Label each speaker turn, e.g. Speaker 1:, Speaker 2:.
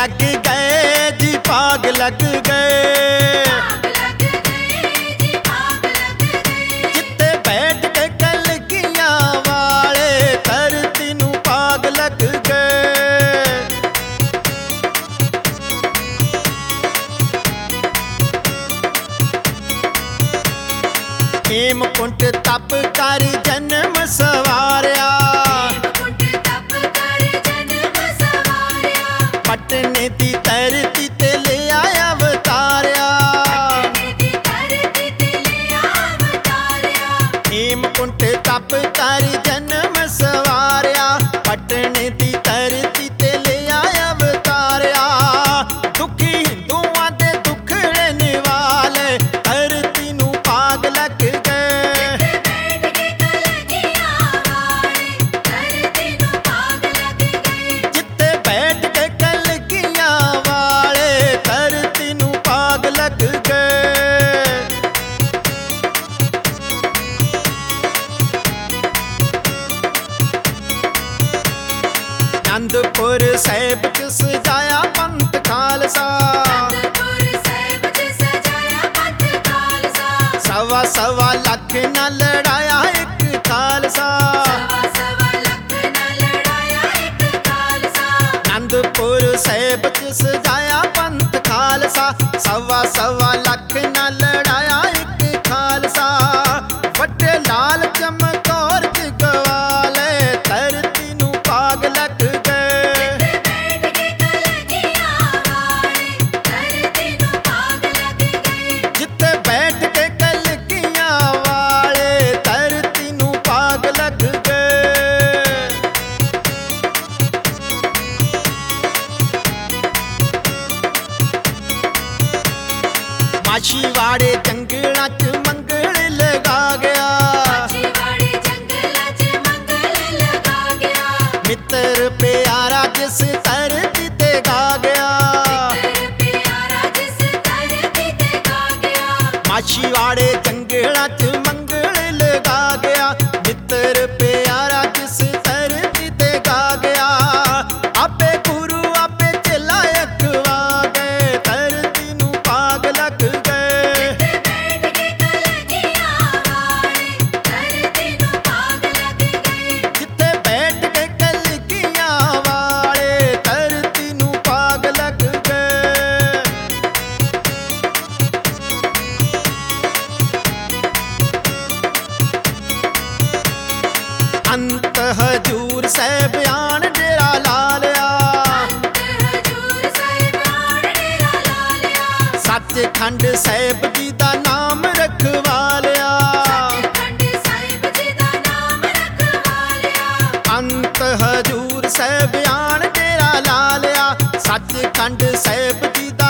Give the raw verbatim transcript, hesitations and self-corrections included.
Speaker 1: लग गए जी, भाग लग गए। जित्ते बैठ के कलगियां वाले धरती नू भाग लग गए। हेमकुंट तप कर जन्म सवारिया, पटने दी धरती ते ले आया अवतारिया। हेमकुंट तप कर जन्म सवारिया, पटने दी धरती ते ले आया अवतारिया। दुखी हिंदुआं दे दुखड़े निवाले धरती नू भाग लग गए। जित्ते बैठ के कलगियां वाले धरती नू भाग लग गए। आनंदपुर साहिब च सजाया पंथ खालसा, सवा सवा लख ना लड़ाया एक खालसा। आनंदपुर साहिब च सजाया पंथ खालसा, सवा सवा लख ना लड़ाया एक खालसा। वड्डे लाल चमकौर जगवाले धरती नू भाग लग गए। जित्ते बैठ के कलगियां वाले धरती नू भाग लग गए। माछीवाड़े जंगलां च मंगल लगा गया, मित्र प्यारा जिस धरती ते गा गया। माछीवाड़े जंगलां च मंगल लगा गया, मित्र प्यारा जिस धरती ते गा गया। आपे गुरु आपे चेला अखवा गए, धरती नू भाग लग गए। जित्ते बैठ के कलगियां वाले धरती नू भाग लग गए। अंत हजूर साहिब आन डेरा ला लिया, सचखंड साहिब जी दा नाम रखवा लिया। अंत हजूर साहिब आन डेरा ला लिया, सचखंड साहिब जी दा